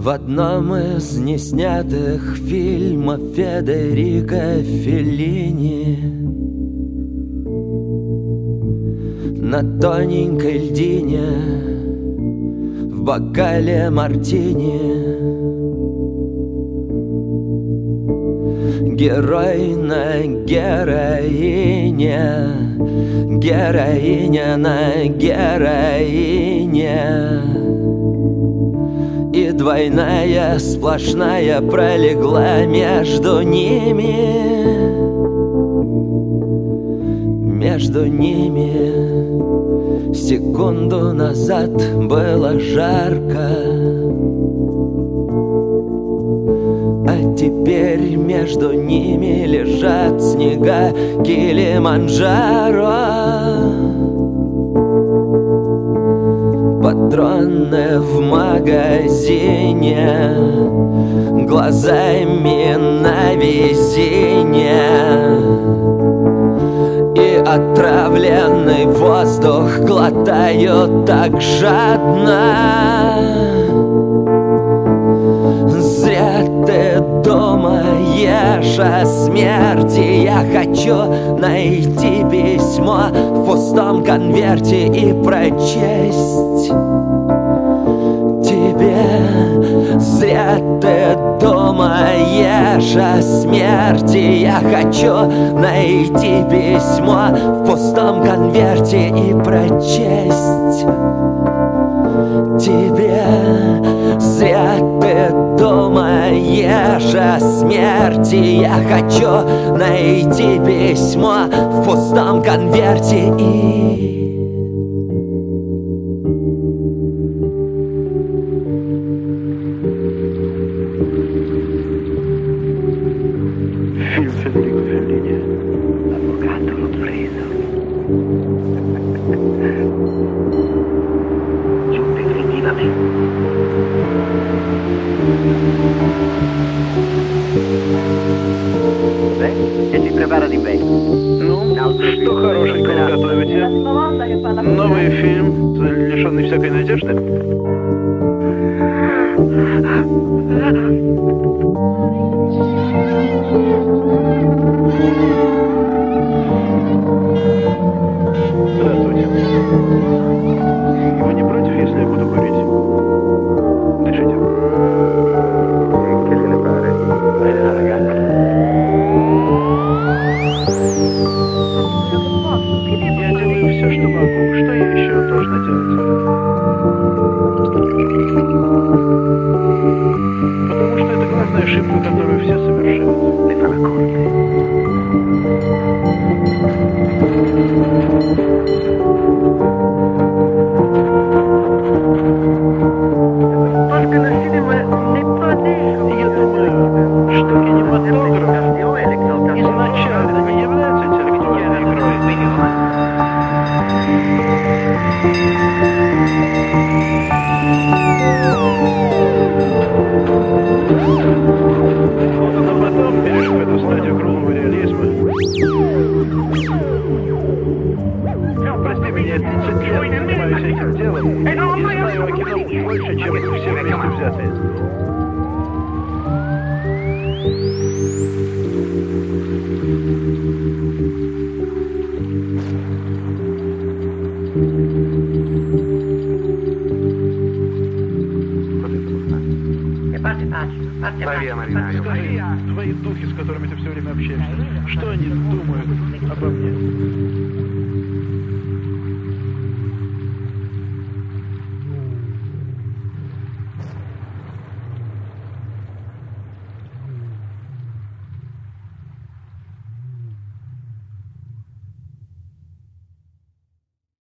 В одном из неснятых фильмов Федерико Феллини на тоненькой льдине в бокале мартини герой на героине, героиня на героине, и двойная сплошная пролегла между ними, между ними. Секунду назад было жарко, а теперь между ними лежат снега Килиманджаро. Патроны в магазине, глазами на везение, и отравленный воздух глотаю так жадно. Зря ты думаешь о смерти. Я хочу найти письмо в пустом конверте и прочесть тебе. Зря ты думаешь о смерти. Я хочу найти письмо в пустом конверте и прочесть тебе. Зря ты думаешь о смерти. Я хочу найти письмо в пустом конверте и... Film Federico Fellini. Avvocato, l'ho preso. Giù definitivamente. Если препара di bene. Ну, что хорошенького готовите? Новый фильм, лишенный всякой надежды? Здравствуйте. Вы не против, если я буду курить? Дышите. Я делаю все, что могу. Что я еще должна делать? Потому что это главная ошибка, которую все совершают. Я думаю, что кинематограф изначально не является интеллектуальной игрой. Но потом, перешли в эту стадию грубого реализма. Прости меня, я 30 лет занимаюсь этим делом и знаю о кино больше, чем вы все вместе взятые. Скажи, твои духи, с которыми ты все время общаешься, что они думают обо мне?